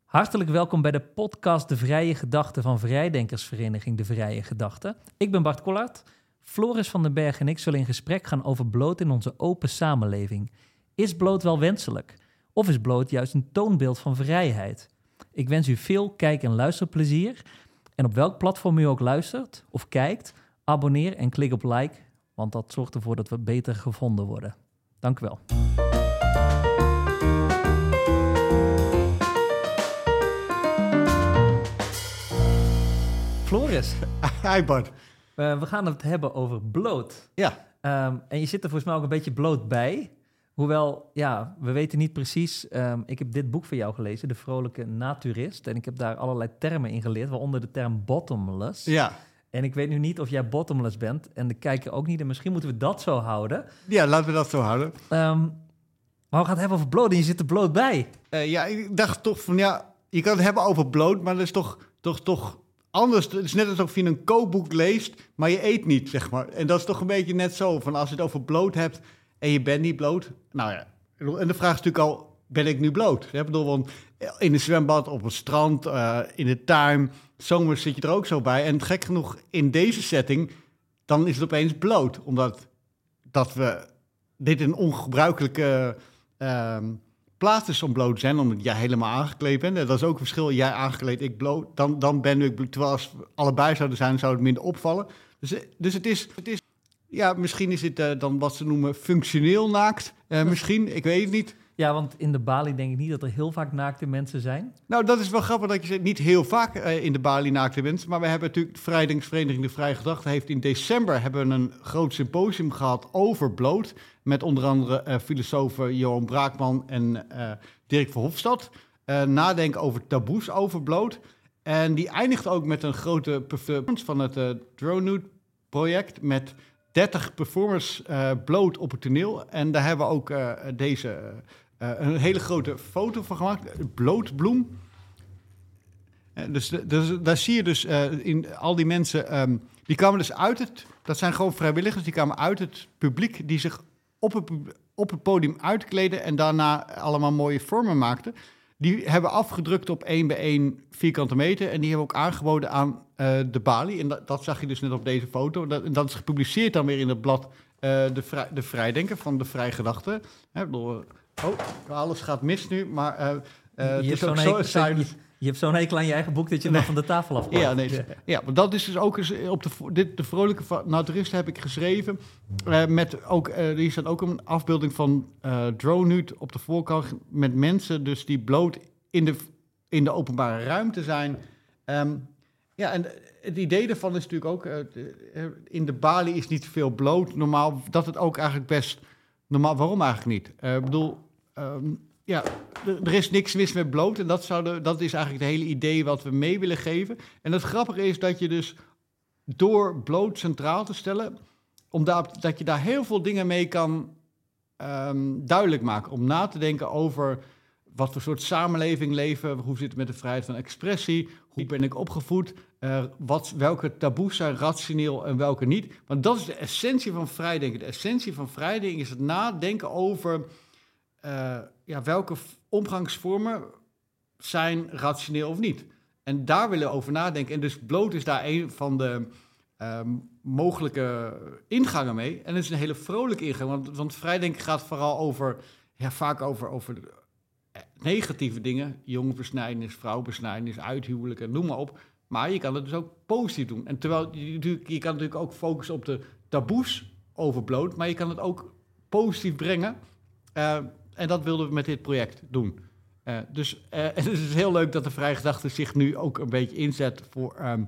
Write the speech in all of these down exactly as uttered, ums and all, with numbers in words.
Hartelijk welkom bij de podcast De Vrije Gedachte van Vrijdenkersvereniging De Vrije Gedachte. Ik ben Bart Kollard. Floris van den Berg en ik zullen in gesprek gaan over bloot in onze open samenleving. Is bloot wel wenselijk? Of is bloot juist een toonbeeld van vrijheid? Ik wens u veel kijk- en luisterplezier. En op welk platform u ook luistert of kijkt, abonneer en klik op like, want dat zorgt ervoor dat we beter gevonden worden. Dank u wel. Floris. Hi Bart. Uh, we gaan het hebben over bloot. Ja. Um, en je zit er volgens mij ook een beetje bloot bij. Hoewel, ja, we weten niet precies. Um, ik heb dit boek van jou gelezen, De Vrolijke Naturist. En ik heb daar allerlei termen in geleerd, waaronder de term bottomless. Ja. En ik weet nu niet of jij bottomless bent. En de kijker ook niet. En misschien moeten we dat zo houden. Ja, laten we dat zo houden. Um, maar we gaan het hebben over bloot en je zit er bloot bij. Uh, ja, ik dacht toch van, ja, je kan het hebben over bloot, maar dat is toch, toch, toch anders. Het is net alsof je een kookboek leest, maar je eet niet, zeg maar. En dat is toch een beetje net zo, van als je het over bloot hebt en je bent niet bloot. Nou ja, en de vraag is natuurlijk al, ben ik nu bloot? Ik bedoel, want in een zwembad, op het strand, uh, in de tuin, zomers zit je er ook zo bij. En gek genoeg, in deze setting, dan is het opeens bloot. Omdat dat we dit een ongebruikelijke uh, plaats is om bloot te zijn, omdat jij helemaal aangekleed bent. En dat is ook een verschil, jij aangekleed, ik bloot. Dan, dan ben ik bloot. Terwijl als we allebei zouden zijn, zou het minder opvallen. Dus, dus het is... Het is ja, misschien is het uh, dan wat ze noemen functioneel naakt. Uh, misschien, ik weet het niet. Ja, want in de Bali denk ik niet dat er heel vaak naakte mensen zijn. Nou, dat is wel grappig dat je zegt, niet heel vaak uh, in de Bali naakte mensen. Maar we hebben natuurlijk, de Vrijdenkersvereniging De Vrije Gedachte heeft in december hebben we een groot symposium gehad over bloot. Met onder andere uh, filosofen Johan Braakman en uh, Dirk Verhofstadt. Uh, nadenken over taboes over bloot. En die eindigt ook met een grote performance van het uh, Drone Nude project met dertig performers uh, bloot op het toneel. En daar hebben we ook uh, deze uh, een hele grote foto van gemaakt. Blootbloem. Uh, dus, dus daar zie je dus uh, in al die mensen, um, die kwamen dus uit het, dat zijn gewoon vrijwilligers, die kwamen uit het publiek, die zich op het, op het podium uitkleden en daarna allemaal mooie vormen maakten. Die hebben afgedrukt op één bij één vierkante meter en die hebben ook aangeboden aan uh, de Bali. En dat, dat zag je dus net op deze foto. Dat, dat is gepubliceerd dan weer in het blad uh, de, vrij, de Vrijdenker van De Vrije Gedachte. Hè, bedoel, oh, alles gaat mis nu, maar uh, uh, het is ook zo saai. Je, je hebt zo'n hekel aan je eigen boek dat je nee. nog van de tafel afkomt. Ja, nee, ja, maar dat is dus ook eens op de, dit, de Vrolijke Naturist heb ik geschreven. Uh, met ook, uh, hier staat ook een afbeelding van uh, Drone Nude op de voorkant met mensen dus die bloot in de, in de openbare ruimte zijn. Um, ja, en het idee daarvan is natuurlijk ook, uh, in de Bali is niet veel bloot. Normaal, dat het ook eigenlijk best normaal, waarom eigenlijk niet? Ik uh, bedoel, um, ja, er, er is niks mis met bloot en dat, zou de, dat is eigenlijk het hele idee wat we mee willen geven. En het grappige is dat je dus door bloot centraal te stellen, omdat dat je daar heel veel dingen mee kan um, duidelijk maken. Om na te denken over wat voor soort samenleving leven, hoe zit het met de vrijheid van expressie, hoe ben ik opgevoed, uh, wat, welke taboes zijn rationeel en welke niet. Want dat is de essentie van vrijdenken. De essentie van vrijdenken is het nadenken over uh, ja, welke omgangsvormen zijn rationeel of niet. En daar willen we over nadenken. En dus bloot is daar een van de uh, mogelijke ingangen mee. En het is een hele vrolijke ingang, want, want vrijdenken gaat vooral over, ja, vaak over, over negatieve dingen. Jongenbesnijdenis, vrouwenbesnijdenis, uithuwelijken, noem maar op. Maar je kan het dus ook positief doen. En terwijl je, je kan natuurlijk ook focussen op de taboes over bloot, maar je kan het ook positief brengen. Uh, en dat wilden we met dit project doen. Uh, dus uh, het is heel leuk dat de Vrije Gedachte zich nu ook een beetje inzet voor um,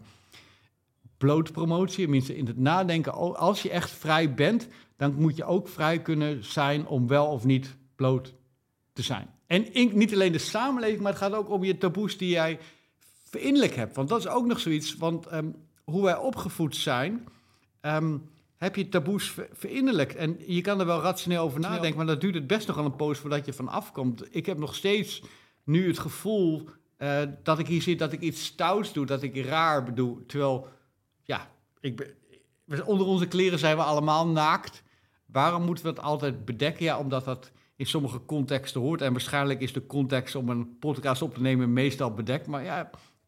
blootpromotie. Tenminste, in het nadenken, als je echt vrij bent, dan moet je ook vrij kunnen zijn om wel of niet bloot te zijn. En in, niet alleen de samenleving, maar het gaat ook om je taboes die jij verinnerlijk hebt. Want dat is ook nog zoiets, want um, hoe wij opgevoed zijn, um, heb je taboes ver, verinnerlijkt. En je kan er wel rationeel over nadenken, maar dat duurt het best nog al een poos voordat je van afkomt. Ik heb nog steeds nu het gevoel uh, dat ik hier zit, dat ik iets stouts doe, dat ik raar bedoel. Terwijl, ja, ik ben, onder onze kleren zijn we allemaal naakt. Waarom moeten we dat altijd bedekken? Ja, omdat dat in sommige contexten hoort. En waarschijnlijk is de context om een podcast op te nemen meestal bedekt. Maar ja,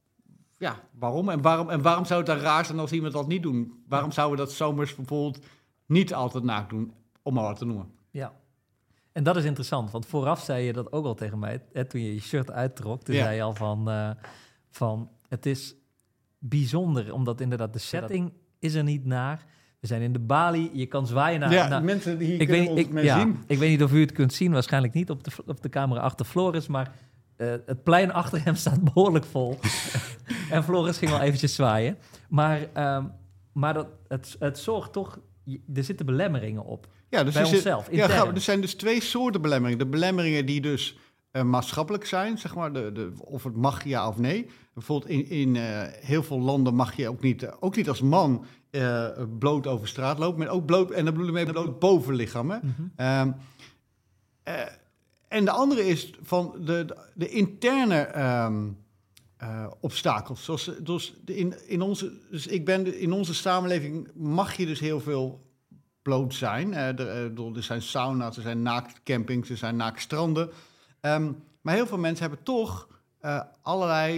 ja waarom? En waarom, en waarom zou het dan raar zijn als iemand dat niet doet? Waarom zouden we dat zomers bijvoorbeeld niet altijd naakt doen, om maar wat te noemen? Ja. En dat is interessant, want vooraf zei je dat ook al tegen mij. Hè, toen je je shirt uittrok, toen Ja. zei je al van, uh, van... Het is bijzonder, omdat inderdaad de setting is er niet naar. We zijn in de Bali, je kan zwaaien naar... Ja, naar mensen die hier ik kunnen weet, ons ik, mee ja, zien. ik weet niet of u het kunt zien, waarschijnlijk niet op de, op de camera achter Floris, maar uh, het plein achter hem staat behoorlijk vol. En Floris ging al eventjes zwaaien. Maar, um, maar dat, het, het zorgt toch... Er zitten belemmeringen op. Ja, dus bij er onszelf, zit, ja, intern. er zijn dus twee soorten belemmeringen. De belemmeringen die dus uh, maatschappelijk zijn, zeg maar, de, de, of het mag ja of nee. Bijvoorbeeld in, in uh, heel veel landen mag je ook niet, uh, ook niet als man uh, bloot over straat lopen. Maar ook bloot, en dan bedoel ik mee bloot bovenlichaam. Hè? Mm-hmm. Um, uh, en de andere is van de, de, de interne um, uh, obstakels. Zoals, dus, in, in onze, dus ik ben in onze samenleving mag je dus heel veel bloot zijn. Uh, er, uh, er zijn sauna's, er zijn naaktcampings, er zijn naaktstranden. Um, maar heel veel mensen hebben toch uh, allerlei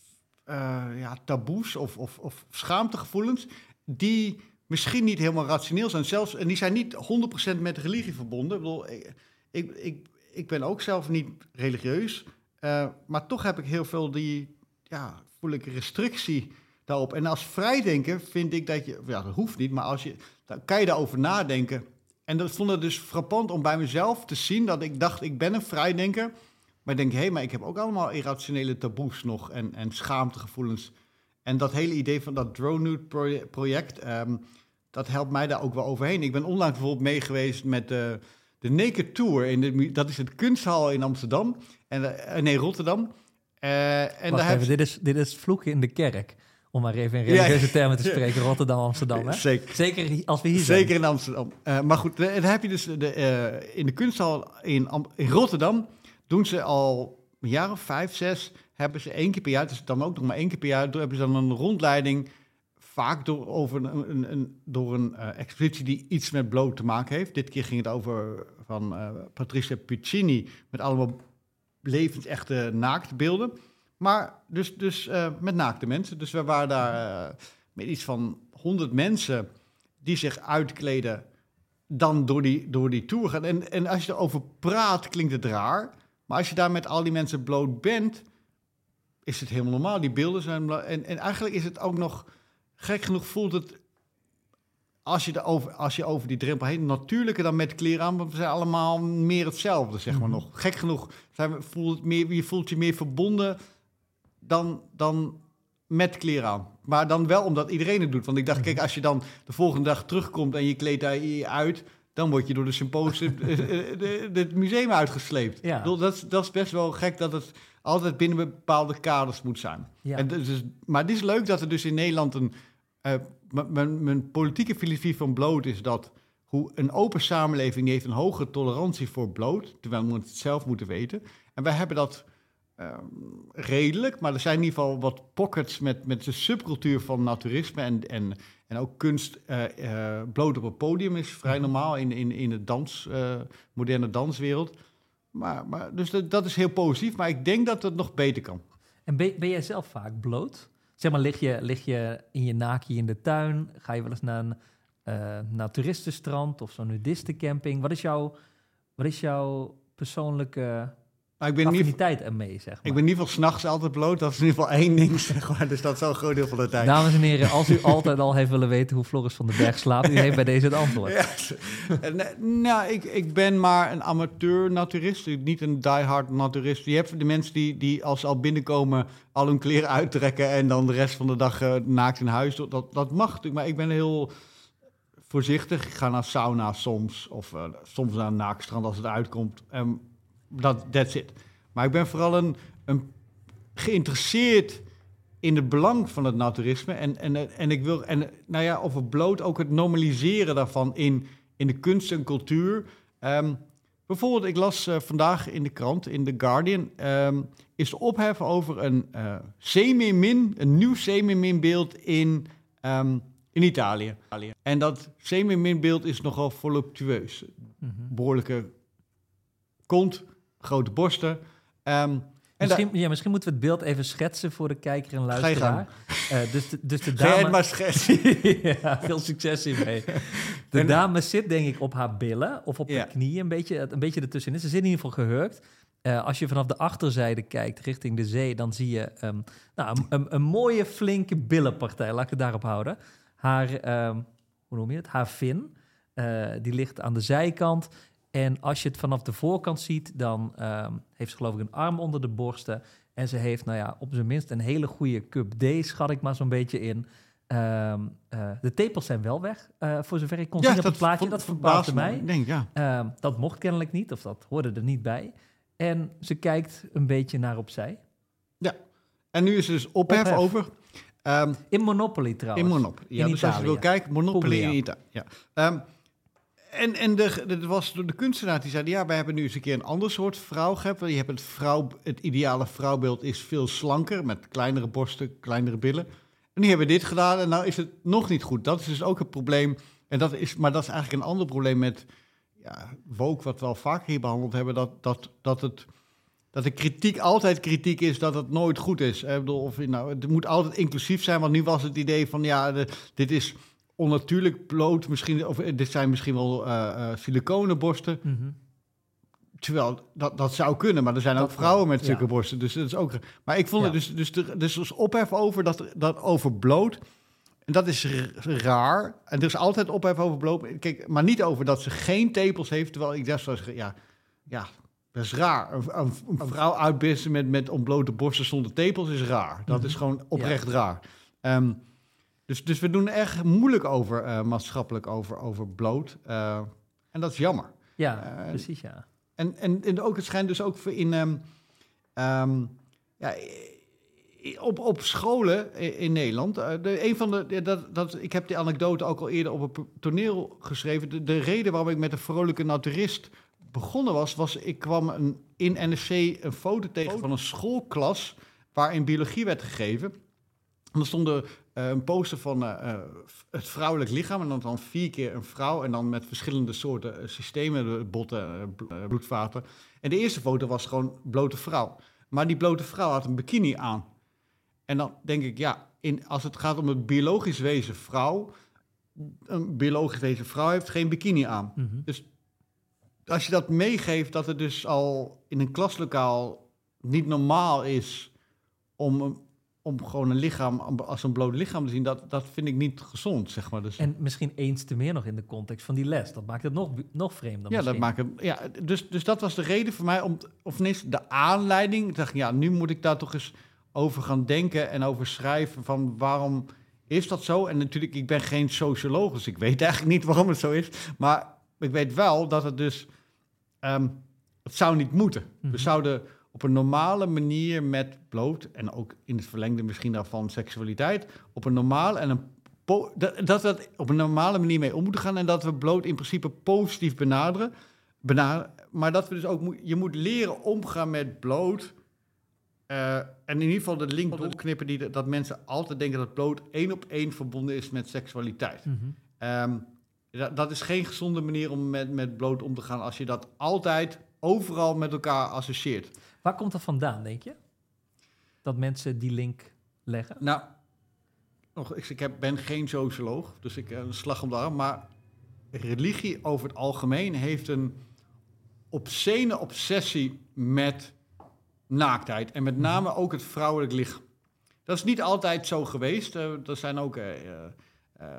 uh, ja, taboes of, of, of schaamtegevoelens die misschien niet helemaal rationeel zijn. Zelfs, en die zijn niet honderd procent met religie verbonden. Ik bedoel, ik, ik, ik, ik ben ook zelf niet religieus, uh, maar toch heb ik heel veel die, ja, voel ik restrictie daarop. En als vrijdenker vind ik dat je, ja, dat hoeft niet, maar als je, dan kan je daarover nadenken. En dat vond ik dus frappant om bij mezelf te zien dat ik dacht, ik ben een vrijdenker. Maar ik denk, hé, hey, maar ik heb ook allemaal irrationele taboes nog en, en schaamtegevoelens. En dat hele idee van dat Drone Nude project, um, dat helpt mij daar ook wel overheen. Ik ben onlangs bijvoorbeeld mee geweest met de, de Naked Tour. In de, dat is het Kunsthal in Amsterdam. En, uh, nee, Rotterdam. Uh, en Wacht daar even, dit is, dit is vloeken in de kerk. Om maar even in religieuze ja, termen te spreken. Rotterdam, Amsterdam, hè? Zeker. Zeker als we hier Zeker zijn. in Amsterdam. Uh, maar goed, dan heb je dus de, uh, in de Kunsthal in, in Rotterdam doen ze al een jaar of vijf, zes, hebben ze één keer per jaar, dus dan ook nog maar één keer per jaar, hebben ze dan een rondleiding, vaak door, over een, een, een, door een uh, expositie die iets met bloot te maken heeft. Dit keer ging het over van uh, Patricia Piccini, met allemaal levensechte naaktbeelden. Maar dus, dus uh, met naakte mensen. Dus we waren daar uh, met iets van honderd mensen die zich uitkleden, dan door die, door die tour gaan. En, en als je erover praat, klinkt het raar. Maar als je daar met al die mensen bloot bent, is het helemaal normaal. Die beelden zijn bloot. En, en eigenlijk is het ook nog, gek genoeg voelt het, als je, over, als je over die drempel heen, natuurlijker dan met kleren aan, want we zijn allemaal meer hetzelfde, zeg maar mm-hmm. nog. Gek genoeg, zijn we, voelt het meer, je voelt je meer verbonden dan, dan met kleren aan. Maar dan wel omdat iedereen het doet. Want ik dacht, kijk, als je dan de volgende dag terugkomt en je kleedt daar je uit, dan word je door de symposium het museum uitgesleept. Ja. Dat, is, dat is best wel gek dat het altijd binnen bepaalde kaders moet zijn. Ja. En dus, maar het is leuk dat er dus in Nederland een... Uh, mijn, mijn politieke filosofie van bloot is dat hoe een open samenleving die heeft een hogere tolerantie voor bloot, terwijl we het zelf moeten weten. En wij hebben dat uh, redelijk, maar er zijn in ieder geval wat pockets met, met de subcultuur van naturisme en, en, en ook kunst. Uh, uh, bloot op een podium is vrij normaal in, in, in de dans, uh, moderne danswereld. Maar, maar, dus dat, dat is heel positief, maar ik denk dat het nog beter kan. En ben, ben jij zelf vaak bloot? Zeg maar, lig je, lig je in je naki in de tuin? Ga je wel eens naar een uh, naturistenstrand of zo'n nudistencamping? Wat is jouw, wat is jouw persoonlijke ik ben affiniteit ermee, zeg maar? Ik ben in ieder geval 's nachts altijd bloot. Dat is in ieder geval één ding, zeg maar. Dus dat is al een groot deel van de tijd. Dames en heren, als u altijd al heeft willen weten hoe Floris van den Berg slaapt, u heeft bij deze het antwoord. Ja, nou, ik, ik ben maar een amateur naturist, niet een diehard naturist. Je hebt de mensen die, die als ze al binnenkomen al hun kleren uittrekken en dan de rest van de dag uh, naakt in huis. Dat, dat mag natuurlijk, maar ik ben heel voorzichtig. Ik ga naar sauna soms, of uh, soms naar een naaktstrand als het uitkomt. Um, dat that's it. Maar ik ben vooral een, een geïnteresseerd in het belang van het naturisme. En, en, en ik wil, en nou ja, over bloot ook het normaliseren daarvan in, in de kunst en cultuur. Um, bijvoorbeeld, ik las uh, vandaag in de krant, in The Guardian, um, is de ophef over een uh, Seemeermin, een nieuw Seemeerminbeeld in, um, in Italië. En dat Seemeerminbeeld is nogal voluptueus. Mm-hmm. Behoorlijke kont, grote borsten. Um, Misschien, ja, misschien moeten we het beeld even schetsen voor de kijker en luisteraar. Uh, dus, de, dus de dame... Ga je maar schetsen. Ja, veel succes hiermee. De dame zit denk ik op haar billen of op ja. haar knieën, een beetje, een beetje ertussenin. Ze zit in ieder geval gehurkt. Uh, als je vanaf de achterzijde kijkt richting de zee, dan zie je um, nou, een, een, een mooie flinke billenpartij. Laat ik het daarop houden. Haar, um, hoe noem je het? Haar vin, uh, die ligt aan de zijkant. En als je het vanaf de voorkant ziet, dan um, heeft ze geloof ik een arm onder de borsten. En ze heeft, nou ja, op zijn minst een hele goede cup D, schat ik maar zo'n beetje in. Um, uh, de tepels zijn wel weg, uh, voor zover ik kon ja, zien op het plaatje. Vond, dat verbaasde mij. Ik denk, ja. um, dat mocht kennelijk niet, of dat hoorde er niet bij. En ze kijkt een beetje naar opzij. Ja, en nu is er dus ophef, ophef. over... Um, in Monopoly trouwens. In Monopoly, ja. In dus Italië. Als je wil kijken, Monopoly Puglia. In Italië. Ja. Um, En, en de, de, was de kunstenaar die zei, ja, wij hebben nu eens een keer een ander soort vrouw gehad. Je hebt het, vrouw, het ideale vrouwbeeld is veel slanker, met kleinere borsten, kleinere billen. En nu hebben we dit gedaan en nou is het nog niet goed. Dat is dus ook het probleem. En dat is, maar dat is eigenlijk een ander probleem met ja, woke, wat we al vaak hier behandeld hebben. Dat, dat, dat, het, dat de kritiek altijd kritiek is, dat het nooit goed is. Ik bedoel, of, nou, het moet altijd inclusief zijn, want nu was het idee van, ja, de, dit is... onnatuurlijk bloot, misschien, of dit zijn misschien wel uh, uh, siliconenborsten. Mm-hmm. Terwijl, dat, dat zou kunnen, maar er zijn dat ook vrouwen met zulke ja. borsten. Dus dat is ook... Maar ik vond ja. het dus, dus, er, dus was ophef over, dat, dat over bloot. En dat is r- raar. En er is altijd ophef over bloot. Kijk, maar niet over dat ze geen tepels heeft, terwijl ik dacht, zoals, ja, ja, dat is raar. Een, een, een vrouw uitbissen met, met ontblote borsten zonder tepels is raar. Dat mm-hmm. is gewoon oprecht ja. raar. Um, Dus, dus we doen er erg moeilijk over, uh, maatschappelijk, over, over bloot. Uh, en dat is jammer. Ja, uh, precies, ja. En, en, en ook, het schijnt dus ook in... Um, um, ja, op, op scholen in, in Nederland... Uh, de, een van de, dat, dat, ik heb die anekdote ook al eerder op een toneel geschreven. De, de reden waarom ik met een vrolijke naturist begonnen was... was ik kwam een, in N R C een foto tegen van een schoolklas... waarin biologie werd gegeven... En er stond uh, een poster van uh, uh, het vrouwelijk lichaam... en dan, dan vier keer een vrouw... en dan met verschillende soorten uh, systemen... botten, uh, bloedvaten. En de eerste foto was gewoon blote vrouw. Maar die blote vrouw had een bikini aan. En dan denk ik, ja... In, als het gaat om het biologisch wezen vrouw... een biologisch wezen vrouw heeft geen bikini aan. Mm-hmm. Dus als je dat meegeeft... dat het dus al in een klaslokaal niet normaal is... om... om gewoon een lichaam als een bloot lichaam te zien, dat, dat vind ik niet gezond, zeg maar. Dus. En misschien eens te meer nog in de context van die les. Dat maakt het nog, nog vreemder. Ja, misschien. dat maakt het, ja dus, dus dat was de reden voor mij, om, of niet de aanleiding. Ik dacht, ja, nu moet ik daar toch eens over gaan denken en over schrijven van waarom is dat zo? En natuurlijk, ik ben geen socioloog, dus ik weet eigenlijk niet waarom het zo is. Maar ik weet wel dat het dus, um, het zou niet moeten. Mm-hmm. We zouden op een normale manier met bloot... en ook in het verlengde misschien daarvan seksualiteit... op een normale en een po- dat, dat we dat op een normale manier mee om moeten gaan... en dat we bloot in principe positief benaderen. benaderen maar dat we dus ook... Mo- je moet leren omgaan met bloot... Uh, en in ieder geval de link doorknippen... Die de, dat mensen altijd denken dat bloot één op één verbonden is met seksualiteit. Mm-hmm. Um, dat, dat is geen gezonde manier om met, met bloot om te gaan... als je dat altijd overal met elkaar associeert. Waar komt dat vandaan, denk je? Dat mensen die link leggen? Nou, nog, ik, ik heb, ben geen socioloog, dus ik een slag om de arm. Maar religie over het algemeen heeft een obscene obsessie met naaktheid. En met name ook het vrouwelijk lichaam. Dat is niet altijd zo geweest. Uh, er zijn ook uh, uh,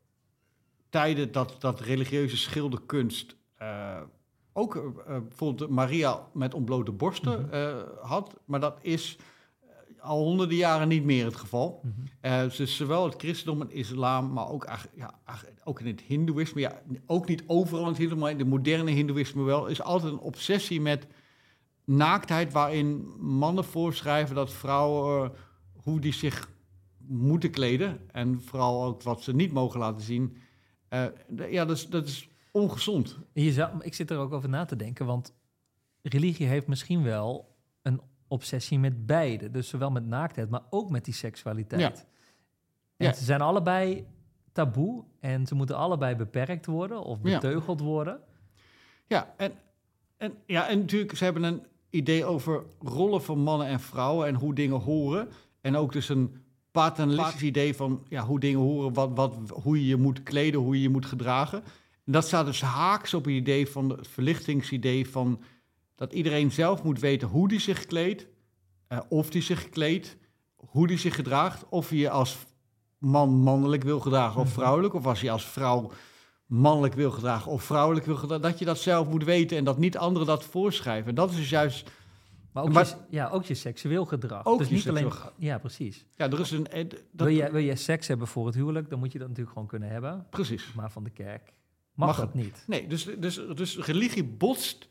tijden dat, dat religieuze schilderkunst... Uh, ook uh, bijvoorbeeld Maria met ontblote borsten mm-hmm. uh, had. Maar dat is uh, al honderden jaren niet meer het geval. Mm-hmm. Uh, dus zowel het christendom en islam, maar ook, ja, ook in het hindoeïsme. Ja, ook niet overal in het hindoeïsme, maar in de moderne hindoeïsme wel. Is altijd een obsessie met naaktheid... waarin mannen voorschrijven dat vrouwen... Uh, hoe die zich moeten kleden. En vooral ook wat ze niet mogen laten zien. Uh, d- ja, dat is... Dat is ongezond. Je zou, ik zit er ook over na te denken, want religie heeft misschien wel een obsessie met beide. Dus zowel met naaktheid, maar ook met die seksualiteit. Ja. En ja. Ze zijn allebei taboe en ze moeten allebei beperkt worden of beteugeld ja. worden. Ja, en En, ja, en natuurlijk, ze hebben een idee over rollen van mannen en vrouwen en hoe dingen horen. En ook dus een paternalistisch idee van ja, hoe dingen horen, wat, wat, hoe je je moet kleden, hoe je je moet gedragen. En dat staat dus haaks op het idee van het verlichtingsidee van dat iedereen zelf moet weten hoe die zich kleedt, uh, of die zich kleedt, hoe die zich gedraagt, of je als man mannelijk wil gedragen of vrouwelijk, of als je als vrouw mannelijk wil gedragen of vrouwelijk wil gedragen, dat je dat zelf moet weten en dat niet anderen dat voorschrijven. En dat is dus juist... Maar ook, maar, je, ja, ook je seksueel gedrag. Ook dus je niet seksueel... alleen... Ja, precies. Ja, er is een... Dat... Wil, je, wil je seks hebben voor het huwelijk, dan moet je dat natuurlijk gewoon kunnen hebben. Precies. Maar van de kerk mag, mag dat niet. Nee, dus, dus, dus religie botst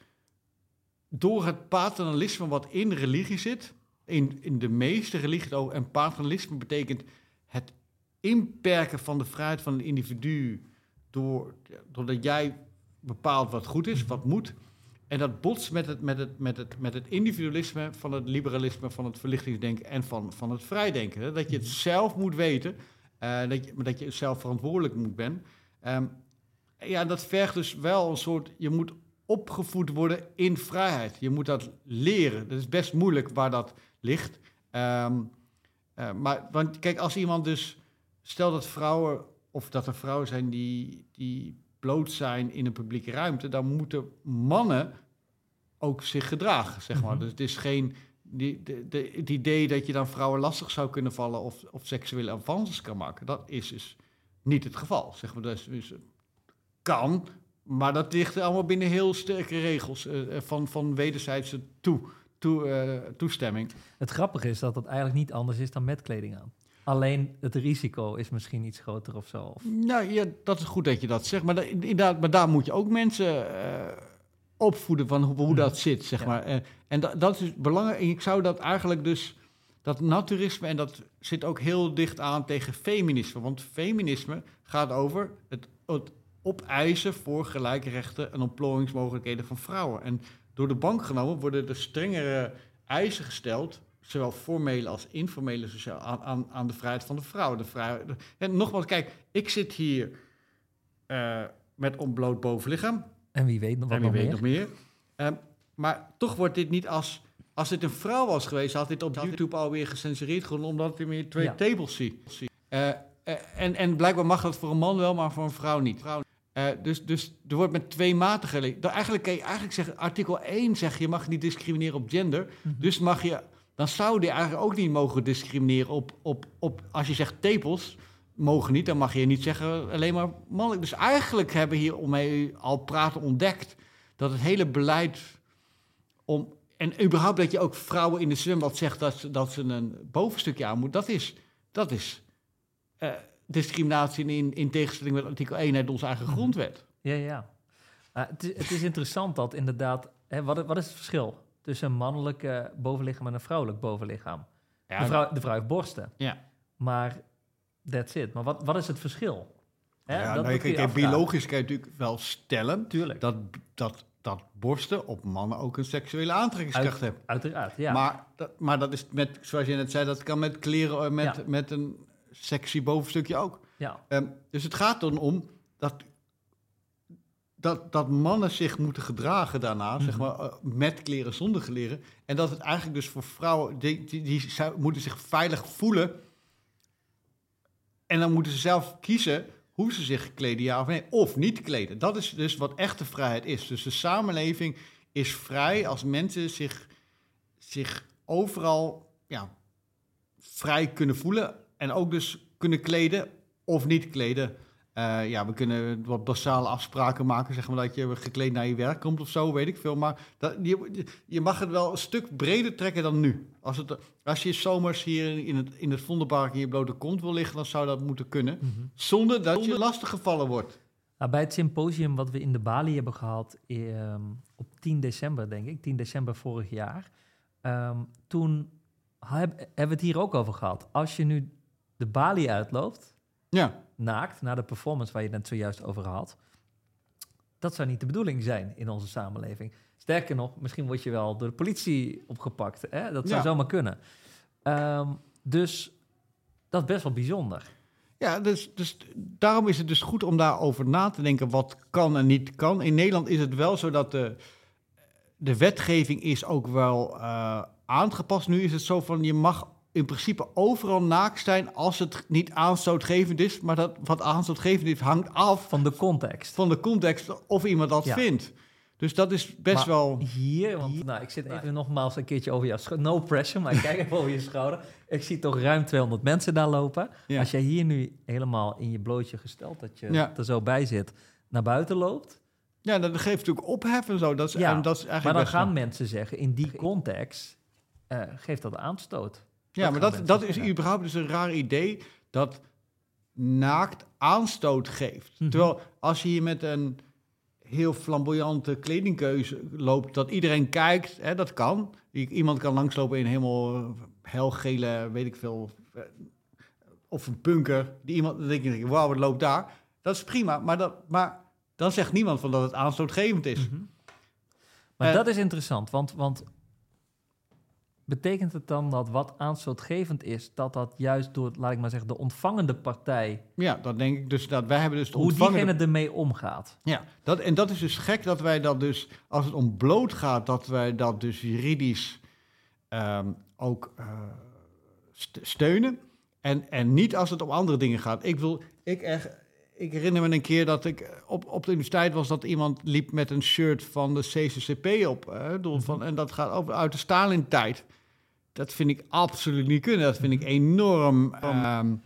door het paternalisme wat in religie zit. In, in de meeste religies ook. En paternalisme betekent het inperken van de vrijheid van het individu door, doordat jij bepaalt wat goed is, wat moet. En dat botst met het, met het, met het, met het individualisme van het liberalisme, van het verlichtingsdenken en van, van het vrijdenken. Hè? Dat je het zelf moet weten, uh, dat, je, dat je zelf verantwoordelijk moet zijn. Um, ja, dat vergt dus wel een soort... Je moet opgevoed worden in vrijheid. Je moet dat leren. Dat is best moeilijk waar dat ligt. Um, uh, maar want kijk, als iemand dus... Stel dat vrouwen, of dat er vrouwen zijn die, die bloot zijn in een publieke ruimte, dan moeten mannen ook zich gedragen, zeg maar. Mm-hmm. Dus het is geen... Die, de, de, het idee dat je dan vrouwen lastig zou kunnen vallen of, of seksuele avances kan maken, dat is dus niet het geval, zeg maar. Dus, dus kan, maar dat ligt allemaal binnen heel sterke regels uh, van, van wederzijdse toe, toe, uh, toestemming. Het grappige is dat het eigenlijk niet anders is dan met kleding aan. Alleen het risico is misschien iets groter of zo. Of... Nou ja, dat is goed dat je dat zegt. Maar, da, inderdaad, maar daar moet je ook mensen uh, opvoeden van hoe, hoe dat zit, zeg ja. maar. Uh, en da, dat is belangrijk. En ik zou dat eigenlijk dus... Dat naturisme, en dat zit ook heel dicht aan tegen feminisme. Want feminisme gaat over het, het opeisen voor gelijke rechten en ontplooiingsmogelijkheden van vrouwen. En door de bank genomen worden er strengere eisen gesteld, zowel formele als informele sociaal, aan, aan, aan de vrijheid van de vrouw. De vrijheid, de, en nogmaals, kijk, ik zit hier uh, met ontbloot bovenlichaam. En wie weet nog, wat en wie nog weet meer. nog meer. Uh, maar toch wordt dit niet als... Als dit een vrouw was geweest, had dit op YouTube alweer gecensureerd geworden, omdat je meer twee ja. tables ziet. Uh, uh, en, en blijkbaar mag dat voor een man wel, maar voor een vrouw niet. Uh, dus, dus er wordt met twee maten gelezen. Eigenlijk kan je eigenlijk zeggen, artikel één zegt je mag niet discrimineren op gender. Mm-hmm. Dus mag je, dan zou je eigenlijk ook niet mogen discrimineren op, op, op als je zegt tepels, mogen niet, dan mag je niet zeggen alleen maar mannelijk. Dus eigenlijk hebben we hier omheen al praten ontdekt dat het hele beleid om... En überhaupt dat je ook vrouwen in de zwembad zegt dat ze, dat ze een bovenstukje aan moeten, dat is, dat is uh, discriminatie in, in tegenstelling met artikel één uit onze eigen grondwet. Ja, ja. Uh, het, is, het is interessant dat inderdaad... Hè, wat, wat is het verschil tussen een mannelijk uh, bovenlichaam en een vrouwelijk bovenlichaam? Ja, de, vrouw, de vrouw heeft borsten. Ja. Maar that's it. Maar wat, wat is het verschil? Hè, ja, dat, nou, dat je, je, biologisch kan je natuurlijk wel stellen... Tuurlijk. dat... dat dat borsten op mannen ook een seksuele aantrekkingskracht Uit, hebben. Uiteraard, ja. Maar dat, maar dat is met, zoals je net zei, dat kan met kleren, met, ja. met een sexy bovenstukje ook. Ja. Um, dus het gaat dan om dat, dat, dat mannen zich moeten gedragen daarna, mm-hmm. zeg maar, uh, met kleren, zonder kleren. En dat het eigenlijk dus voor vrouwen, die, die, die zou, moeten zich veilig voelen. En dan moeten ze zelf kiezen hoe ze zich kleden, ja of nee, of niet kleden. Dat is dus wat echte vrijheid is. Dus de samenleving is vrij als mensen zich, zich overal ja, vrij kunnen voelen en ook dus kunnen kleden of niet kleden. Uh, ja, we kunnen wat basale afspraken maken, zeg maar dat je gekleed naar je werk komt of zo, weet ik veel. Maar dat, je, je mag het wel een stuk breder trekken dan nu. Als, het, als je zomers hier in het, in het Vondelpark in je blote kont wil liggen, dan zou dat moeten kunnen. Mm-hmm. Zonder dat je lastiggevallen wordt. Nou, bij het symposium wat we in de Bali hebben gehad um, op tien december, denk ik, tien december vorig jaar. Um, toen heb, hebben we het hier ook over gehad. Als je nu de Bali uitloopt... Ja. naakt, na de performance waar je het net zojuist over had. Dat zou niet de bedoeling zijn in onze samenleving. Sterker nog, misschien word je wel door de politie opgepakt. Hè? Dat zou ja. zomaar kunnen. Um, dus dat is best wel bijzonder. Ja, dus, dus daarom is het dus goed om daarover na te denken wat kan en niet kan. In Nederland is het wel zo dat de, de wetgeving is ook wel uh, aangepast. Nu is het zo van, je mag in principe overal naakt zijn als het niet aanstootgevend is. Maar dat, wat aanstootgevend is, hangt af van de context. Van de context of iemand dat ja. vindt. Dus dat is best maar wel... Hier, want nou, ik zit even nogmaals een keertje over jouw schouder. No pressure, maar ik kijk even over je schouder. Ik zie toch ruim tweehonderd mensen daar lopen. Ja. Als jij hier nu helemaal in je blootje gesteld, dat je ja. er zo bij zit, naar buiten loopt... Ja, dat geeft natuurlijk ophef en zo. Dat is, ja, en dat is eigenlijk maar dan gaan wel. mensen zeggen, in die context uh, geeft dat aanstoot. Ja, dat maar dat, dat is überhaupt dus een raar idee, dat naakt aanstoot geeft. Mm-hmm. Terwijl als je hier met een heel flamboyante kledingkeuze loopt, dat iedereen kijkt, hè, dat kan. Iemand kan langslopen in helemaal helgele, weet ik veel, of een punker. Die iemand, dan denk je, wauw, wat loopt daar? Dat is prima, maar dat... Maar, dan zegt niemand van dat het aanstootgevend is. Mm-hmm. Maar uh, dat is interessant, want, want betekent het dan dat wat aanstootgevend is, dat dat juist door, laat ik maar zeggen, de ontvangende partij... Ja, dat denk ik dus. Dat wij hebben dus de hoe ontvangende... diegene ermee omgaat. Ja, dat, en dat is dus gek dat wij dat dus, als het om bloot gaat, dat wij dat dus juridisch um, ook uh, st- steunen. En, en niet als het om andere dingen gaat. Ik wil, ik echt... Ik herinner me een keer dat ik op, op de universiteit was, dat iemand liep met een shirt van de C C C P op. Hè, door van, en dat gaat over uit de Stalin-tijd. Dat vind ik absoluut niet kunnen. Dat vind ik enorm um,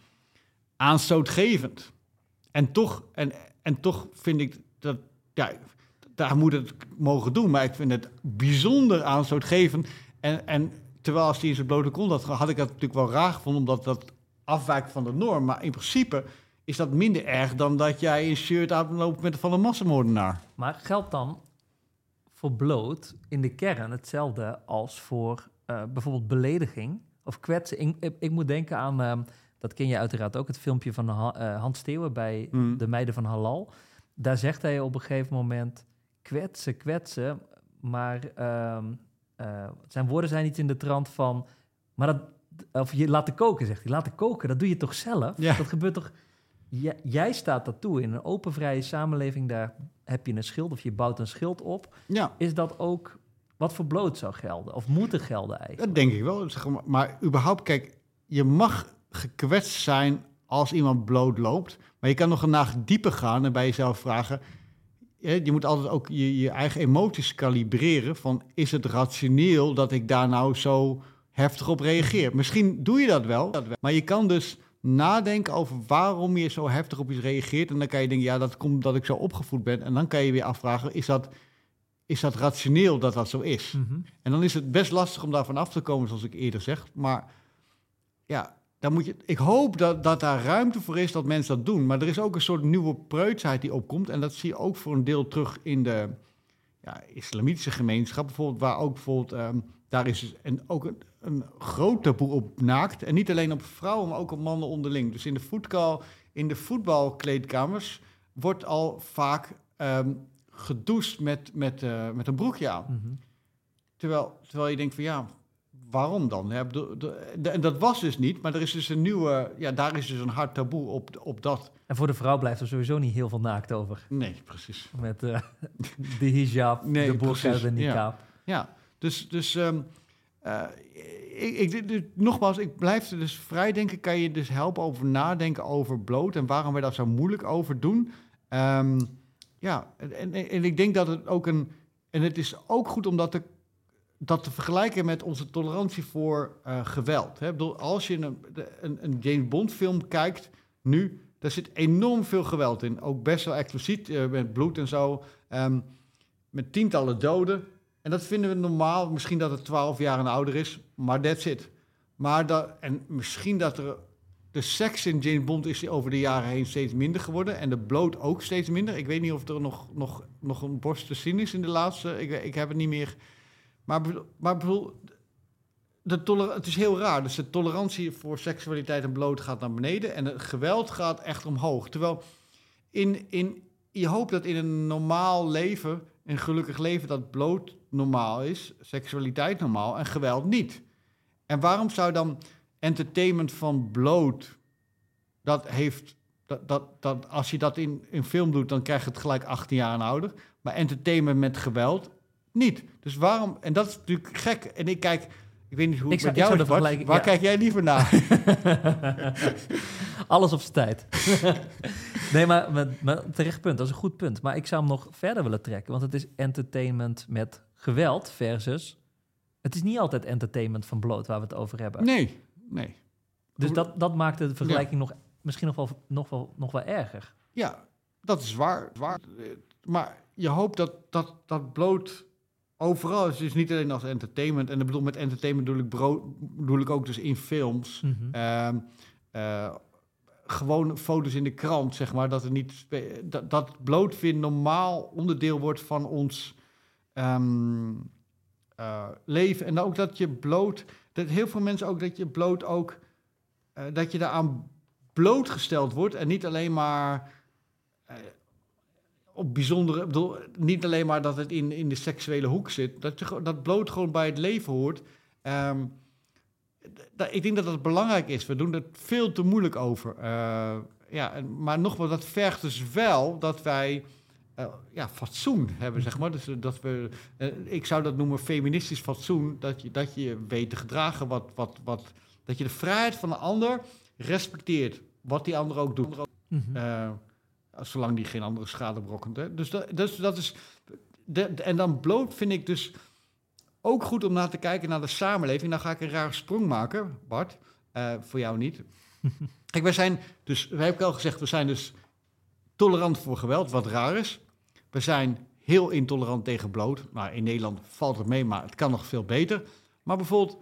aanstootgevend. En toch, en, en toch vind ik dat, ja, daar moet het mogen doen. Maar ik vind het bijzonder aanstootgevend. En, en terwijl als die in zijn blote kont had, had ik dat natuurlijk wel raar gevonden, omdat dat afwijkt van de norm. Maar in principe is dat minder erg dan dat jij een shirt aanloopt met van een massamoordenaar. Maar geldt dan voor bloot in de kern hetzelfde als voor uh, bijvoorbeeld belediging of kwetsen? Ik, ik, ik moet denken aan, uh, dat ken je uiteraard ook, het filmpje van uh, Hans Steeuwen bij mm. de Meiden van Halal. Daar zegt hij op een gegeven moment kwetsen, kwetsen, maar uh, uh, zijn woorden zijn iets in de trant van, maar dat, of je laten koken, zegt hij. Laten koken, dat doe je toch zelf? Ja. Dat gebeurt toch... J- jij staat dat toe. In een open, vrije samenleving, daar heb je een schild of je bouwt een schild op. Ja. Is dat ook wat voor bloot zou gelden? Of moet er gelden eigenlijk? Dat denk ik wel. Maar, maar überhaupt, kijk, je mag gekwetst zijn als iemand bloot loopt. Maar je kan nog een laag dieper gaan en bij jezelf vragen... Je, je moet altijd ook je, je eigen emoties kalibreren. Van, is het rationeel dat ik daar nou zo heftig op reageer? Misschien doe je dat wel, maar je kan dus nadenken over waarom je zo heftig op iets reageert. En dan kan je denken, ja, dat komt omdat ik zo opgevoed ben. En dan kan je weer afvragen, is dat, is dat rationeel dat dat zo is? Mm-hmm. En dan is het best lastig om daarvan af te komen, zoals ik eerder zeg. Maar ja, dan moet je, ik hoop dat, dat daar ruimte voor is dat mensen dat doen. Maar er is ook een soort nieuwe preutsheid die opkomt. En dat zie je ook voor een deel terug in de ja, islamitische gemeenschap. Bijvoorbeeld, waar ook bijvoorbeeld, um, daar is dus een, ook een, een groot taboe op naakt. En niet alleen op vrouwen, maar ook op mannen onderling. Dus in de, voetkal, in de voetbalkleedkamers wordt al vaak um, gedoucht met, met, uh, met een broekje aan. Mm-hmm. Terwijl, terwijl je denkt van ja, waarom dan? En dat was dus niet, maar er is dus een nieuwe, ja, daar is dus een hard taboe op, op dat. En voor de vrouw blijft er sowieso niet heel veel naakt over. Nee, precies. Met uh, de hijab, nee, de burqa, de niqab. Ja, ja. dus, dus um, uh, ik, ik, dus, nogmaals, ik blijf er dus vrij denken, kan je dus helpen over nadenken over bloot en waarom wij daar zo moeilijk over doen. Um, ja, en, en, en ik denk dat het ook een, en het is ook goed om dat te dat te vergelijken met onze tolerantie voor uh, geweld. Hè? Ik bedoel, als je een, een, een James Bond film kijkt nu, daar zit enorm veel geweld in. Ook best wel expliciet, uh, met bloed en zo. Um, met tientallen doden. En dat vinden we normaal. Misschien dat het twaalf jaar en ouder is, maar that's it. Maar dat, en misschien dat er de seks in James Bond is over de jaren heen steeds minder geworden. En de bloot ook steeds minder. Ik weet niet of er nog, nog, nog een borst te zien is in de laatste. Ik, ik heb het niet meer. Maar, maar bedoel, de toler- het is heel raar. Dus de tolerantie voor seksualiteit en bloot gaat naar beneden en het geweld gaat echt omhoog. Terwijl in, in, je hoopt dat in een normaal leven, een gelukkig leven, dat bloot normaal is, seksualiteit normaal en geweld niet. En waarom zou dan entertainment van bloot, dat heeft, dat, dat, dat, als je dat in een film doet, dan krijg je het gelijk achttien jaar en ouder. Maar entertainment met geweld, niet. Dus waarom... En dat is natuurlijk gek. En ik kijk... Ik weet niet hoe Ik het zou- met ik jou zou is, de Bart. vergelijking- Waar ja. kijk jij liever naar? Alles op zijn tijd. Nee, maar met, met terecht punt. Dat is een goed punt. Maar ik zou hem nog verder willen trekken. Want het is entertainment met geweld versus... Het is niet altijd entertainment van bloot waar we het over hebben. Nee, nee. Dus dat, dat maakt de vergelijking nog, misschien nog wel, nog, wel, nog wel erger. Ja, dat is waar. waar. Maar je hoopt dat, dat, dat bloot overal is. Dus niet alleen als entertainment. En ik bedoel, met entertainment bedoel ik, bro- bedoel ik ook dus in films. Mm-hmm. Ehm, eh, gewoon foto's in de krant, zeg maar. Dat, er niet spe- dat, dat bloot weer normaal onderdeel wordt van ons ehm, uh, leven. En ook dat je bloot... Dat heel veel mensen ook dat je bloot ook... Uh, dat je daaraan blootgesteld wordt. En niet alleen maar... Uh, op bijzondere... Bedoel, niet alleen maar dat het in, in de seksuele hoek zit. Dat, je, dat bloot gewoon bij het leven hoort. Um, d- ik denk dat dat belangrijk is. We doen er veel te moeilijk over. Uh, ja, en, maar nogmaals, dat vergt dus wel dat wij... Uh, ja, fatsoen hebben, zeg maar. Dus uh, dat we, uh, ik zou dat noemen feministisch fatsoen. Dat je, dat je weet te gedragen wat, wat, wat... Dat je de vrijheid van de ander respecteert. Wat die ander ook doet. Mm-hmm. Uh, zolang die geen andere schade berokkent. Hè. Dus, dat, dus dat is... De, de, en dan bloot vind ik dus ook goed om naar te kijken naar de samenleving. Dan ga ik een rare sprong maken, Bart. Uh, voor jou niet. Kijk, wij zijn dus... We hebben al gezegd, we zijn dus tolerant voor geweld, wat raar is. We zijn heel intolerant tegen bloot. Nou, in Nederland valt het mee, maar het kan nog veel beter. Maar bijvoorbeeld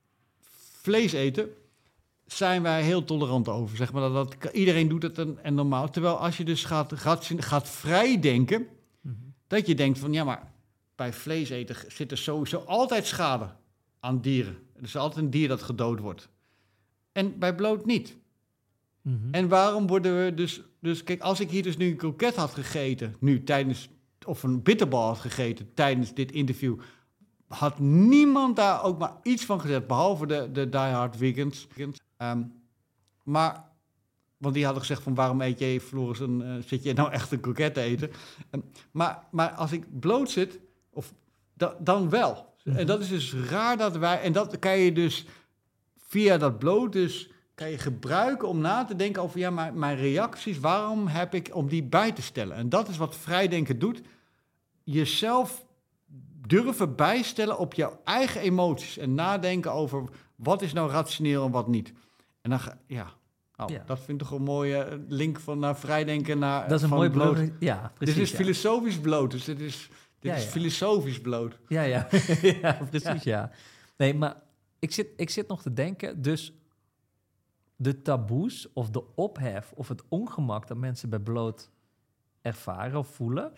vlees eten zijn wij heel tolerant over. Zeg maar dat, dat iedereen doet het en, en normaal. Terwijl als je dus gaat, gaat, gaat vrijdenken, mm-hmm. dat je denkt van ja, maar bij vlees eten zit er sowieso altijd schade aan dieren. Er is altijd een dier dat gedood wordt. En bij bloot niet. Mm-hmm. En waarom worden we dus... Dus kijk, als ik hier dus nu een kroket had gegeten, nu tijdens... of een bitterbal had gegeten tijdens dit interview... had niemand daar ook maar iets van gezegd, behalve de, de diehard vegans. Um, maar, want die hadden gezegd van waarom eet je, Floris, een, uh, zit je nou echt een kroket te eten? Um, maar, maar als ik bloot zit, of, da, dan wel. Mm-hmm. En dat is dus raar dat wij... En dat kan je dus via dat bloot dus... kan je gebruiken om na te denken over... ja, maar mijn reacties, waarom heb ik om die bij te stellen? En dat is wat vrijdenken doet. Jezelf durven bijstellen op jouw eigen emoties... en nadenken over wat is nou rationeel en wat niet. En dan ga ja... Nou, ja. Dat vind ik toch een mooie link van naar vrijdenken naar... Dat is een mooi bloot. bloot. Ja, precies. Dit is ja. filosofisch bloot, dus dit is, dit ja, is ja. filosofisch bloot. Ja, ja. ja precies, ja. Nee, maar ik zit, ik zit nog te denken, dus... de taboes of de ophef of het ongemak dat mensen bij bloot ervaren of voelen,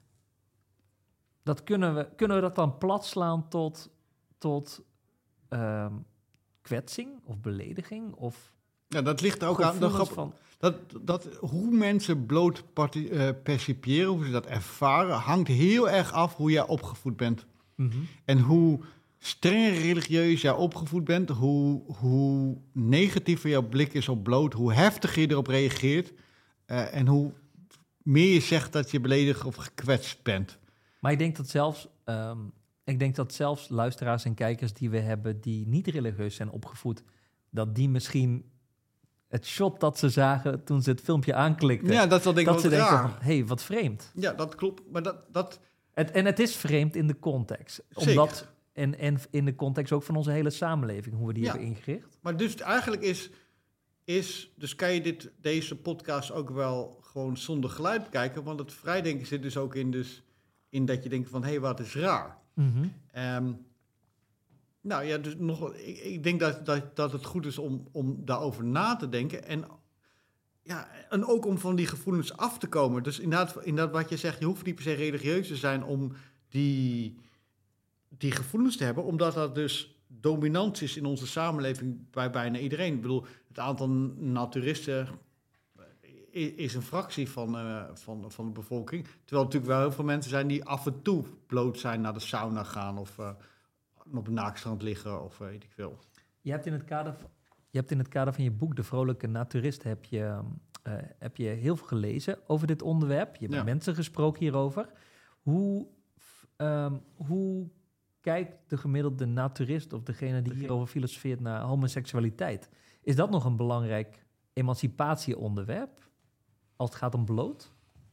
dat kunnen we, kunnen we dat dan platslaan tot, tot um, kwetsing of belediging? Of ja, dat ligt er ook aan. Dat, van... dat, dat, hoe mensen bloot parti- uh, percipiëren, hoe ze dat ervaren, hangt heel erg af hoe jij opgevoed bent. Mm-hmm. En hoe streng religieus jij opgevoed bent, hoe, hoe negatiever jouw blik is op bloot, hoe heftiger je erop reageert uh, en hoe meer je zegt dat je beledigd of gekwetst bent. Maar ik denk dat zelfs, um, ik denk dat zelfs luisteraars en kijkers die we hebben die niet religieus zijn opgevoed, dat die misschien het shot dat ze zagen toen ze het filmpje aanklikten, ja, dat, denk dat ze raar. denken van, hé, hey, wat vreemd. Ja, dat klopt. Maar dat, dat... Het, en het is vreemd in de context. Zeker. Omdat, en, en in de context ook van onze hele samenleving, hoe we die ja. hebben ingericht. Maar dus eigenlijk is, is dus kan je dit, deze podcast ook wel gewoon zonder geluid bekijken, want het vrijdenken zit dus ook in, dus, in dat je denkt van, hé, hey, wat is raar. Mm-hmm. Um, nou ja, dus nog, ik, ik denk dat, dat, dat het goed is om, om daarover na te denken en, ja, en ook om van die gevoelens af te komen. Dus inderdaad, inderdaad wat je zegt, je hoeft niet per se religieus te zijn om die, die gevoelens te hebben, omdat dat dus dominant is in onze samenleving bij bijna iedereen. Ik bedoel, het aantal naturisten is een fractie van, uh, van, van de bevolking. Terwijl natuurlijk wel heel veel mensen zijn die af en toe bloot zijn, naar de sauna gaan of uh, op een naakstrand liggen of weet ik veel. Je hebt in het kader van, je hebt in het kader van je boek De Vrolijke Naturist heb je, uh, heb je heel veel gelezen over dit onderwerp. Je hebt ja. met mensen gesproken hierover. Hoe, Um, hoe kijkt de gemiddelde naturist of degene die hierover filosofeert naar homoseksualiteit? Is dat nog een belangrijk emancipatieonderwerp als het gaat om bloot?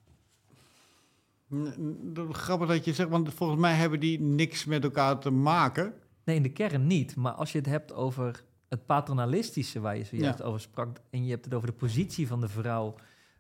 Grappig dat je zegt, want volgens mij hebben die niks met elkaar te maken. Nee, in de kern niet. Maar als je het hebt over het paternalistische waar je zojuist ja. over sprak, en je hebt het over de positie van de vrouw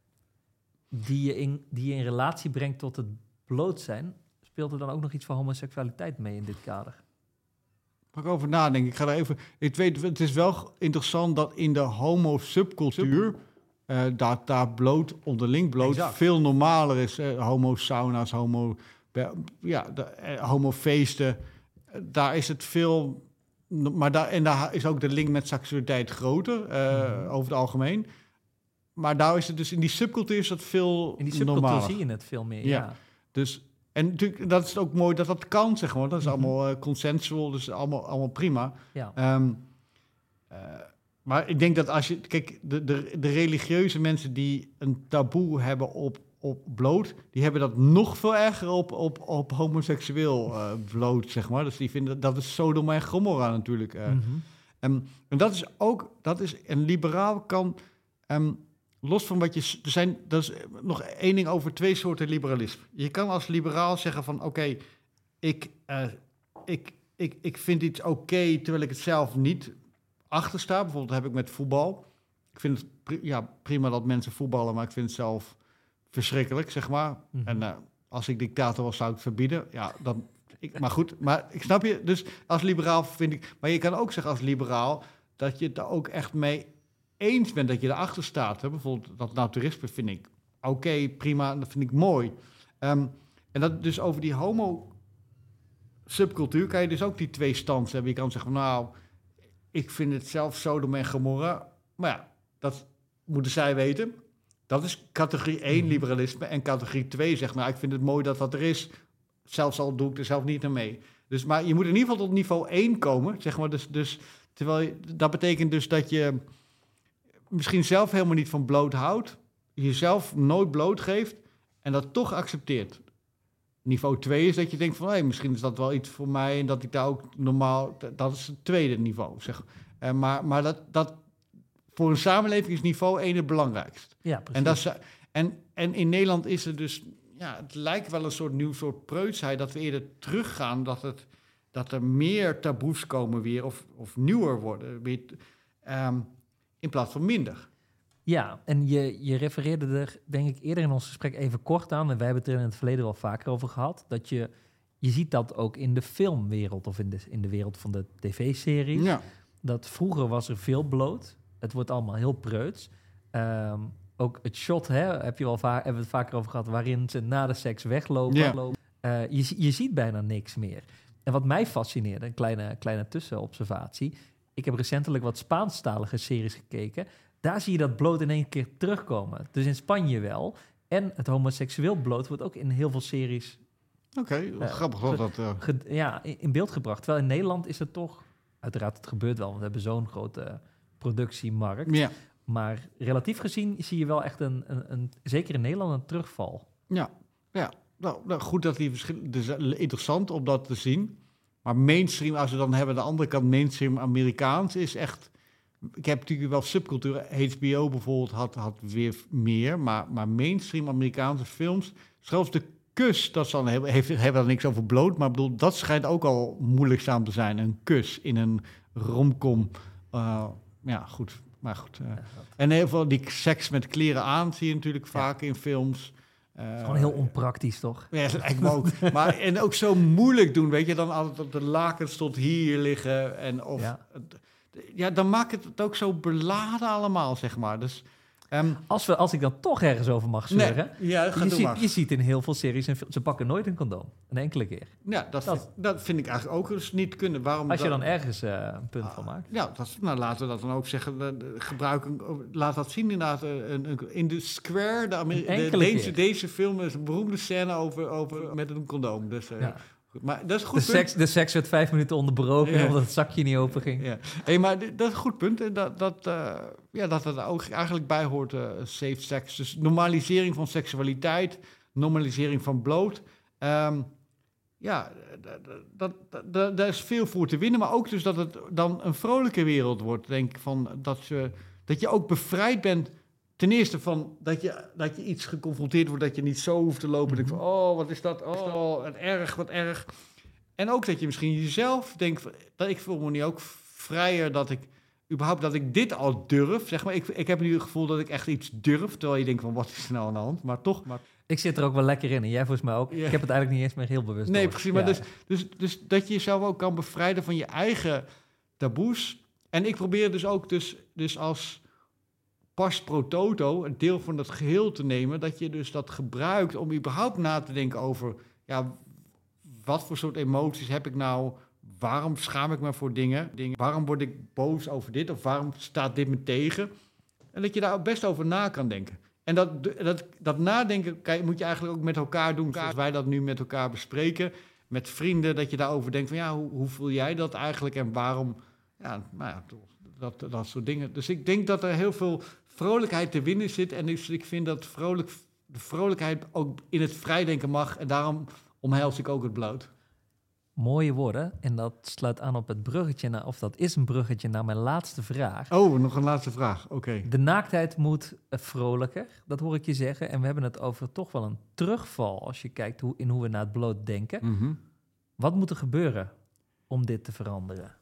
die je in, die je in relatie brengt tot het bloot zijn, speelt er dan ook nog iets van homoseksualiteit mee in dit kader? Mag ik over nadenken? Ik ga daar even. Ik weet, het is wel interessant dat in de homo-subcultuur uh, daar, daar bloot, onderling bloot, exact. veel normaler is. Uh, homo-sauna's, homo, ja, de, uh, homo-feesten. Uh, daar is het veel. Maar daar, en daar is ook de link met seksualiteit groter, uh, mm. over het algemeen. Maar daar is het dus in die subcultuur is dat veel In die subcultuur normaler. Zie je het veel meer, ja. ja. Dus, en natuurlijk, dat is ook mooi dat dat kan, zeg maar. Dat is mm-hmm. allemaal uh, consensual, dus allemaal, allemaal prima. Ja. Um, uh, maar ik denk dat als je... Kijk, de, de, de religieuze mensen die een taboe hebben op, op bloot, die hebben dat nog veel erger op, op, op homoseksueel uh, bloot, zeg maar. Dus die vinden, dat is Sodoma en Gomorra natuurlijk. Uh. Mm-hmm. Um, en dat is ook... Dat is, een liberaal kan... Um, Los van wat je... Er zijn, dat is nog één ding over twee soorten liberalisme. Je kan als liberaal zeggen van... Oké, okay, ik, uh, ik, ik, ik vind iets oké... Okay, terwijl ik het zelf niet achter sta. Bijvoorbeeld heb ik met voetbal. Ik vind het pri- ja, prima dat mensen voetballen... maar ik vind het zelf verschrikkelijk, zeg maar. Mm-hmm. En uh, als ik dictator was, zou ik het verbieden. Ja, dan... Ik, maar goed, maar ik snap je. Dus als liberaal vind ik... Maar je kan ook zeggen als liberaal... dat je het er ook echt mee... eens bent dat je erachter staat. Hè? Bijvoorbeeld dat naturisme vind ik oké, okay, prima, dat vind ik mooi. Um, en dat dus over die homo-subcultuur kan je dus ook die twee stands hebben. Je kan zeggen, nou, ik vind het zelf Sodom en Gomorra. Maar ja, dat moeten zij weten. Dat is categorie één liberalisme. En categorie twee zegt, nou, ik vind het mooi dat dat er is. Zelfs al doe ik er zelf niet naar mee. Dus, maar je moet in ieder geval tot niveau één komen, zeg maar. Dus, dus, terwijl je, dat betekent dus dat je... misschien zelf helemaal niet van bloot houdt, jezelf nooit bloot geeft en dat toch accepteert. Niveau twee is dat je denkt van, hé, hey, misschien is dat wel iets voor mij en dat ik daar ook normaal, dat is het tweede niveau, zeg. Uh, maar maar dat, dat voor een samenleving is niveau één het belangrijkst. Ja, precies. En, dat is, en, en in Nederland is er dus, ja, het lijkt wel een soort nieuw soort preutsheid dat we eerder teruggaan, dat, het, dat er meer taboes komen weer of, of nieuwer worden. Weer, um, in plaats van minder. Ja, en je, je refereerde er, denk ik, eerder in ons gesprek even kort aan... en wij hebben het er in het verleden wel vaker over gehad... dat je, je ziet dat ook in de filmwereld of in de, in de wereld van de tv-series. Ja. Dat vroeger was er veel bloot. Het wordt allemaal heel preuts. Um, ook het shot, hè, heb je wel va- hebben we het vaker over gehad... waarin ze na de seks weglopen. Ja. Uh, je, je ziet bijna niks meer. En wat mij fascineerde, een kleine, kleine tussenobservatie... Ik heb recentelijk wat Spaanstalige series gekeken. Daar zie je dat bloot in één keer terugkomen. Dus in Spanje wel. En het homoseksueel bloot wordt ook in heel veel series... Oké, okay, uh, grappig ge- dat... Uh... Ge- ja, in, in beeld gebracht. Terwijl in Nederland is het toch... Uiteraard, het gebeurt wel, want we hebben zo'n grote productiemarkt. Ja. Maar relatief gezien zie je wel echt een, een, een... Zeker in Nederland een terugval. Ja, ja. Nou, nou goed dat die verschillen... Dus interessant om dat te zien... Maar mainstream, als we dan hebben, de andere kant mainstream Amerikaans is echt... Ik heb natuurlijk wel subcultuur. H B O bijvoorbeeld had, had weer meer. Maar, maar mainstream Amerikaanse films... Zelfs de kus, dat is dan, heeft, hebben daar niks over bloot. Maar bedoel, dat schijnt ook al moeilijkzaam te zijn. Een kus in een romcom. Uh, ja, goed. Maar goed. Uh. En heel veel die seks met kleren aan zie je natuurlijk vaak ja. in films... Uh, het is gewoon heel onpraktisch, toch? Ja, dat lijkt me ook. Maar, en ook zo moeilijk doen, weet je. Dan altijd op de lakens tot hier liggen. En of, ja. ja, dan maakt het het ook zo beladen allemaal, zeg maar. Dus, um, als, we, als ik dan toch ergens over mag zeuren... Nee, ja, je, ziet, je ziet in heel veel series... En ze pakken nooit een condoom. Een enkele keer. Ja, dat, dat, vind, dat vind ik eigenlijk ook eens niet kunnen. Waarom als je dat, dan ergens uh, een punt uh, van maakt. Ja, dat, nou, laten we dat dan ook zeggen. Uh, gebruik een, laat dat zien inderdaad. Uh, een, een, in The Square, de, Amer- de, deze, deze film is een beroemde scène over, over met een condoom. Dus... Uh, ja. Maar dat is een goed de, seks, de seks werd vijf minuten onderbroken... Ja. omdat het zakje niet open ging. Ja. Hey, maar dat is een goed punt. Dat dat, uh, ja, dat er ook eigenlijk bij hoort, uh, safe sex. Dus normalisering van seksualiteit... normalisering van bloot. Um, ja, dat, dat, dat, daar is veel voor te winnen. Maar ook dus dat het dan een vrolijke wereld wordt, denk ik. Van dat, je, dat je ook bevrijd bent. Ten eerste van dat je, dat je iets geconfronteerd wordt, dat je niet zo hoeft te lopen. Mm-hmm. Denk van, oh, wat is dat? Oh, wat erg, wat erg. En ook dat je misschien jezelf denkt, dat ik voel me nu ook vrijer dat ik überhaupt dat ik dit al durf. Zeg maar, ik, ik heb nu het gevoel dat ik echt iets durf, terwijl je denkt van, wat is er nou aan de hand? Maar toch. Maar ik zit er ook wel lekker in en jij volgens mij ook. Ja. Ik heb het eigenlijk niet eens meer heel bewust Nee, door. precies. Maar ja. dus, dus, dus dat je jezelf ook kan bevrijden van je eigen taboes. En ik probeer dus ook dus, dus als pas pro toto een deel van dat geheel te nemen, dat je dus dat gebruikt om überhaupt na te denken over, ja, wat voor soort emoties heb ik nou? Waarom schaam ik me voor dingen? dingen? Waarom word ik boos over dit? Of waarom staat dit me tegen? En dat je daar best over na kan denken. En dat, dat, dat nadenken kijk, moet je eigenlijk ook met elkaar doen, zoals wij dat nu met elkaar bespreken. Met vrienden, dat je daarover denkt van, ja, hoe, hoe voel jij dat eigenlijk? En waarom? Ja, nou ja, dat, dat soort dingen. Dus ik denk dat er heel veel vrolijkheid te winnen zit. En dus ik vind dat vrolijk, de vrolijkheid ook in het vrijdenken mag. En daarom omhels ik ook het bloot. Mooie woorden. En dat sluit aan op het bruggetje, naar, of dat is een bruggetje naar mijn laatste vraag. Oh, nog een laatste vraag. Oké. Okay. De naaktheid moet vrolijker, dat hoor ik je zeggen. En we hebben het over toch wel een terugval als je kijkt hoe, in hoe we naar het bloot denken. Mm-hmm. Wat moet er gebeuren om dit te veranderen?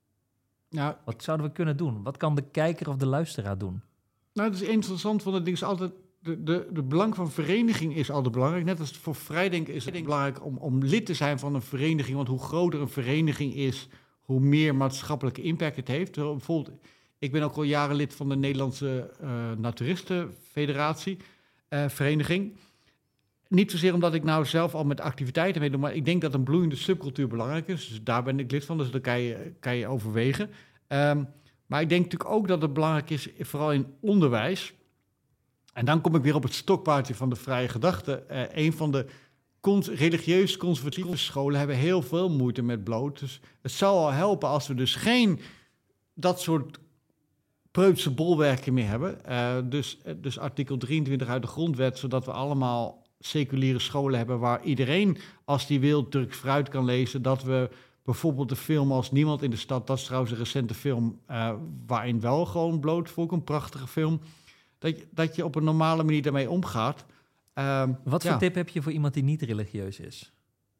Nou, wat zouden we kunnen doen? Wat kan de kijker of de luisteraar doen? Nou, het is interessant, want het ding is altijd, de, de, de belang van vereniging is altijd belangrijk. Net als voor vrijdenken is het belangrijk om, om lid te zijn van een vereniging. Want hoe groter een vereniging is, hoe meer maatschappelijke impact het heeft. Bijvoorbeeld, ik ben ook al jaren lid van de Nederlandse uh, Naturistenfederatie, uh, vereniging. Niet zozeer omdat ik nou zelf al met activiteiten meedoe, maar ik denk dat een bloeiende subcultuur belangrijk is. Dus daar ben ik lid van, dus dat kan je, kan je overwegen. Um, maar ik denk natuurlijk ook dat het belangrijk is, vooral in onderwijs. En dan kom ik weer op het stokpaardje van de vrije gedachte. Uh, een van de cons- religieus conservatieve scholen hebben heel veel moeite met bloot. Dus het zou al helpen als we dus geen dat soort preutse bolwerken meer hebben. Uh, dus, dus artikel drieëntwintig uit de grondwet, zodat we allemaal seculiere scholen hebben waar iedereen, als die wil, Turks fruit kan lezen. Dat we bijvoorbeeld de film Als Niemand in de Stad, dat is trouwens een recente film uh, waarin wel gewoon bloot voorkomt, een prachtige film. Dat je, dat je op een normale manier daarmee omgaat. Uh, Wat voor ja. tip heb je voor iemand die niet religieus is?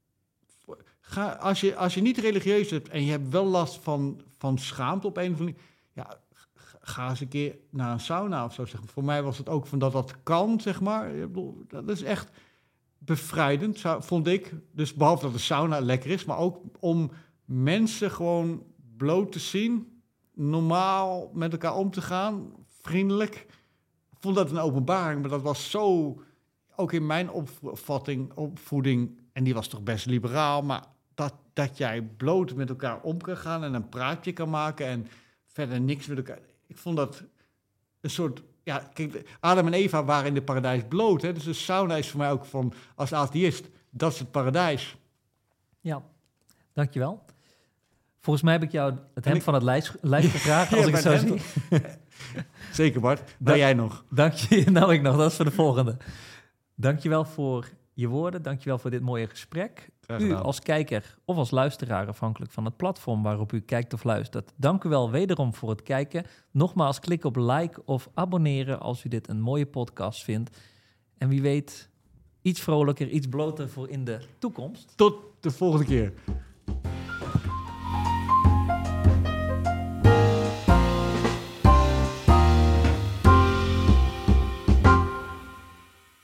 Ga, als, je, als je niet religieus bent en je hebt wel last van, van schaamte op een of andere manier, ja, ga eens een keer naar een sauna of zo. Zeg. Voor mij was het ook van dat dat kan, zeg maar. Ik bedoel, dat is echt bevrijdend, vond ik. Dus behalve dat de sauna lekker is, maar ook om mensen gewoon bloot te zien, normaal met elkaar om te gaan, vriendelijk. Ik vond dat een openbaring, maar dat was zo, ook in mijn opvatting, opvoeding, en die was toch best liberaal, maar dat, dat jij bloot met elkaar om kan gaan en een praatje kan maken en verder niks met elkaar. Ik vond dat een soort, ja, kijk, Adam en Eva waren in de paradijs bloot, hè, dus de sauna is voor mij ook van, als atheïst, dat is het paradijs. Ja, dankjewel. Volgens mij heb ik jou het hemd ik, van het lijst, lijst gevraagd, als ja, ik het zo zie. Zeker, Bart. Ben jij nog? Dank je, nou ik nog, dat is voor de volgende. Dankjewel voor je woorden, dankjewel voor dit mooie gesprek. U als kijker of als luisteraar, afhankelijk van het platform waarop u kijkt of luistert. Dank u wel wederom voor het kijken. Nogmaals, klik op like of abonneren als u dit een mooie podcast vindt. En wie weet, iets vrolijker, iets bloter voor in de toekomst. Tot de volgende keer.